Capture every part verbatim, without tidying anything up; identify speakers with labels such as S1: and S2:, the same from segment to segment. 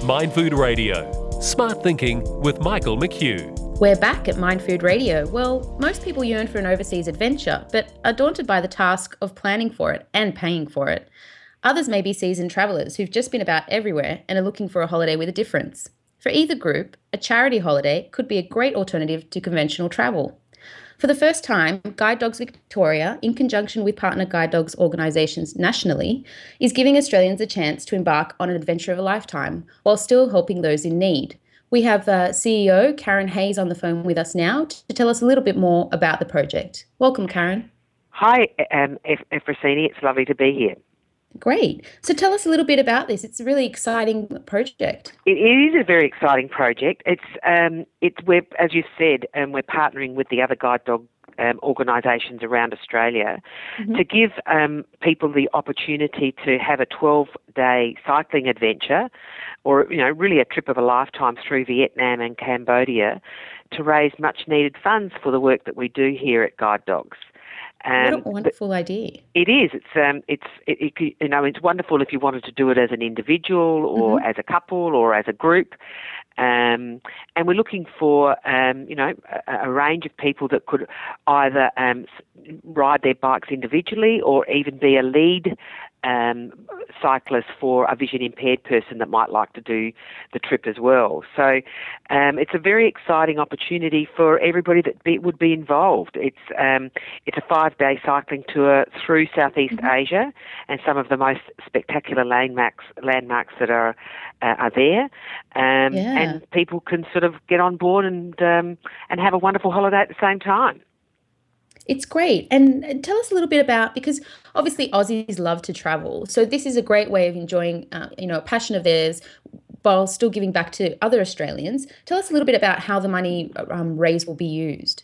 S1: Mindfood Radio. Smart thinking with Michael McHugh.
S2: We're back at Mindfood Radio. Well, most people yearn for an overseas adventure, but are daunted by the task of planning for it and paying for it. Others may be seasoned travellers who've just been about everywhere and are looking for a holiday with a difference. For either group, a charity holiday could be a great alternative to conventional travel. For the first time, Guide Dogs Victoria, in conjunction with partner guide dogs organisations nationally, is giving Australians a chance to embark on an adventure of a lifetime while still helping those in need. We have uh, C E O Karen Hayes on the phone with us now to tell us a little bit more about the project. Welcome, Karen.
S3: Hi, um, Efrosini. It's lovely to be here.
S2: Great. So tell us a little bit about this. It's a really exciting project.
S3: It is a very exciting project. It's um, it's we're, as you said, and um, we're partnering with the other guide dog um, organisations around Australia mm-hmm. to give um, people the opportunity to have a twelve-day cycling adventure, or you know, really a trip of a lifetime through Vietnam and Cambodia, to raise much-needed funds for the work that we do here at Guide Dogs.
S2: Um, what a wonderful idea!
S3: It is. It's um, it's it, it, you know, it's wonderful if you wanted to do it as an individual or mm-hmm. as a couple or as a group. Um, and we're looking for um, you know a, a range of people that could either um, ride their bikes individually or even be a lead um, cyclist for a vision impaired person that might like to do the trip as well. So um, it's a very exciting opportunity for everybody that be, would be involved. It's um, it's a five day cycling tour through Southeast mm-hmm. Asia and some of the most spectacular landmarks landmarks that are uh, are there. Um,
S2: yeah.
S3: And people can sort of get on board and um, and have a wonderful holiday at the same time.
S2: It's great. And tell us a little bit about, because obviously Aussies love to travel. So this is a great way of enjoying, uh, you know, a passion of theirs while still giving back to other Australians. Tell us a little bit about how the money um, raised will be used.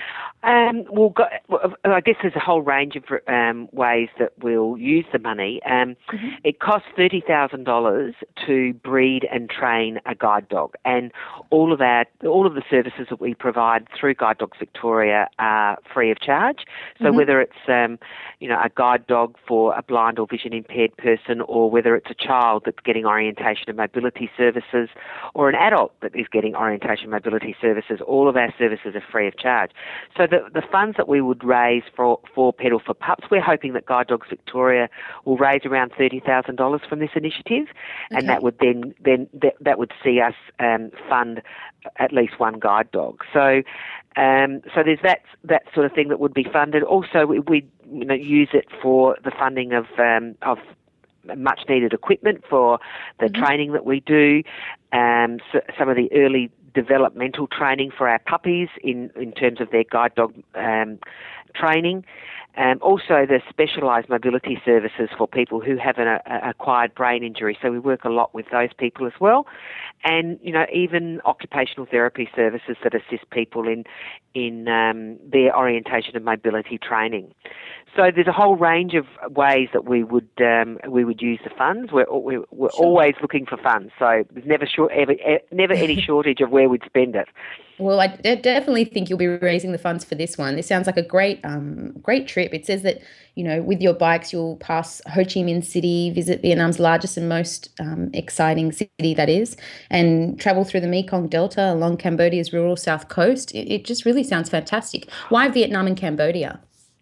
S3: Um, well, go, well, I guess there's a whole range of um, ways that we'll use the money. Um, mm-hmm. It costs thirty thousand dollars to breed and train a guide dog, and all of our all of the services that we provide through Guide Dogs Victoria are free of charge. So mm-hmm. whether it's um, you know a guide dog for a blind or vision impaired person, or whether it's a child that's getting orientation and mobility services, or an adult that is getting orientation and mobility services, all of our services are free of charge. So The, the funds that we would raise for, for Pedal for Pups, we're hoping that Guide Dogs Victoria will raise around thirty thousand dollars from this initiative, okay. and that would then then that, that would see us um, fund at least one guide dog. So um, so there's that that sort of thing that would be funded. Also, we, we you know use it for the funding of um, of much needed equipment for the mm-hmm. training that we do, um, so some of the early developmental training for our puppies in, in terms of their guide dog um, training. Um, also the specialised mobility services for people who have an a, acquired brain injury. So we work a lot with those people as well. And, you know, even occupational therapy services that assist people in in um, their orientation and mobility training. So there's a whole range of ways that we would um, we would use the funds. We're we're, we're sure. always looking for funds, so there's never short, ever, never any shortage of where we'd spend it.
S2: Well, I d- definitely think you'll be raising the funds for this one. This sounds like a great um, great trip. It says that, you know, with your bikes, you'll pass Ho Chi Minh City, visit Vietnam's largest and most um, exciting city, that is, and travel through the Mekong Delta along Cambodia's rural south coast. It, it just really sounds fantastic. Why Vietnam and Cambodia?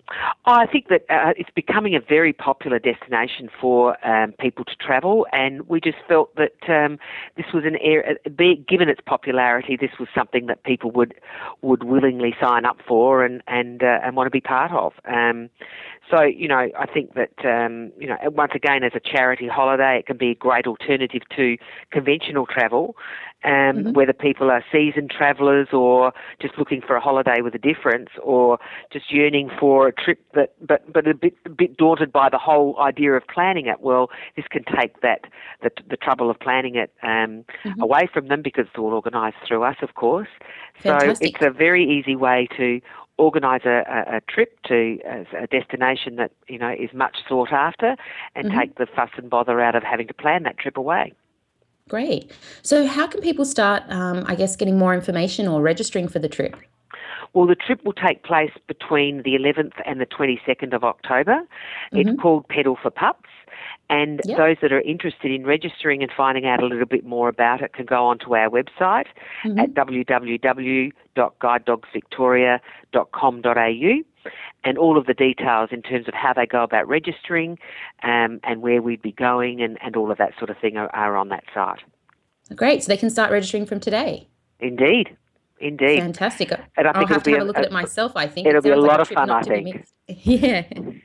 S3: I think that uh, it's becoming a very popular destination for um, people to travel, and we just felt that um, this was an area, given its popularity, this was something that people would would willingly sign up for and and uh, and want to be part of. Um, so, you know, I think that um, you know, once again, as a charity holiday, it can be a great alternative to conventional travel. Um, mm-hmm. Whether people are seasoned travellers or just looking for a holiday with a difference, or just yearning for a trip that, but but a bit a bit daunted by the whole idea of planning it. Well, this can take that the, the trouble of planning it um, mm-hmm. away from them, because it's all organised through us, of course.
S2: Fantastic.
S3: So it's a very easy way to organise a, a, a trip to a, a destination that, you know, is much sought after, and mm-hmm. take the fuss and bother out of having to plan that trip away.
S2: Great. So how can people start, um, I guess, getting more information or registering for the trip?
S3: Well, the trip will take place between the eleventh and the twenty-second of October. Mm-hmm. It's called Pedal for Pups, And
S2: Yep.
S3: those that are interested in registering and finding out a little bit more about it can go onto our website
S2: Mhm.
S3: at w w w dot guide dogs victoria dot com dot a u, and all of the details in terms of how they go about registering um, and where we'd be going and, and all of that sort of thing are, are on that site.
S2: Great. So they can start registering from today.
S3: Indeed. Indeed.
S2: Fantastic.
S3: And I
S2: I'll
S3: think
S2: have
S3: it'll
S2: to
S3: be
S2: have
S3: a-
S2: a look at it myself, I think.
S3: it'll
S2: It
S3: be a
S2: sounds like
S3: lot
S2: a
S3: of
S2: trip
S3: fun,
S2: not
S3: I
S2: to be
S3: think.
S2: missed. Yeah.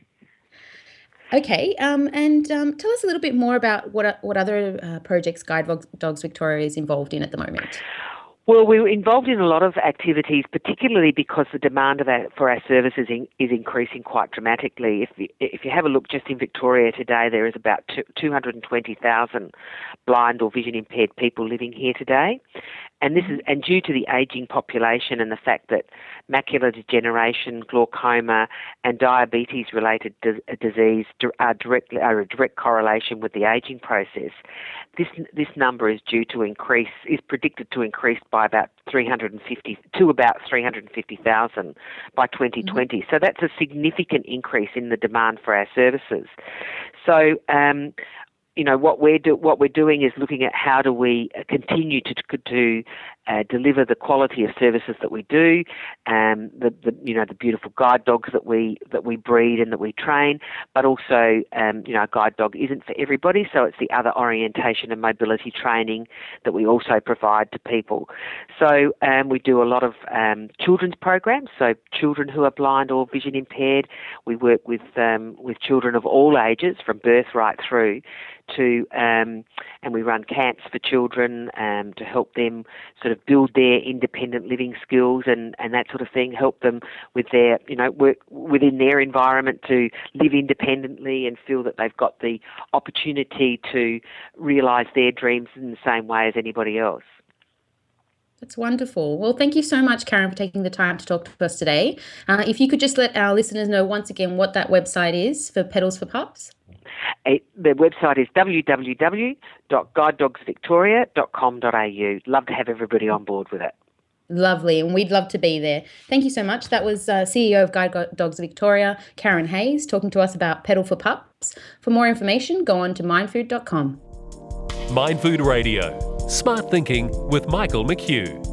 S2: Okay, um, and um, tell us a little bit more about what o- what other uh, projects Guide Dogs, Dogs Victoria is involved in at the moment.
S3: Well, we're involved in a lot of activities, particularly because the demand of our, for our services in, is increasing quite dramatically. If you, if you have a look just in Victoria today, there is about two hundred twenty thousand blind or vision impaired people living here today. And this is and due to the ageing population and the fact that macular degeneration, glaucoma, and diabetes-related di- disease are directly are a direct correlation with the ageing process. This this number is due to increase is predicted to increase by about three hundred fifty to about three hundred fifty thousand by twenty twenty. Mm-hmm. So that's a significant increase in the demand for our services. So. Um, You know what we're do, what we're doing is looking at how do we continue to to uh, deliver the quality of services that we do, um, the, the you know the beautiful guide dogs that we that we breed and that we train, but also um, you know a guide dog isn't for everybody, so it's the other orientation and mobility training that we also provide to people. So um, we do a lot of um, children's programs, so children who are blind or vision impaired. We work with um, with children of all ages from birth right through. To um, and we run camps for children um, to help them sort of build their independent living skills and, and that sort of thing. Help them with their you know work within their environment to live independently and feel that they've got the opportunity to realise their dreams in the same way as anybody else.
S2: That's wonderful. Well, thank you so much, Karen, for taking the time to talk to us today. Uh, if you could just let our listeners know once again what that website is for Pedals for Pups.
S3: It, the website is w w w dot guide dogs victoria dot com dot a u. Love to have everybody on board with it.
S2: Lovely, and we'd love to be there. Thank you so much. That was uh, C E O of Guide Dogs Victoria, Karen Hayes, talking to us about Pedal for Pups. For more information, go on to mindfood dot com.
S1: Mindfood Radio. Smart thinking with Michael McHugh.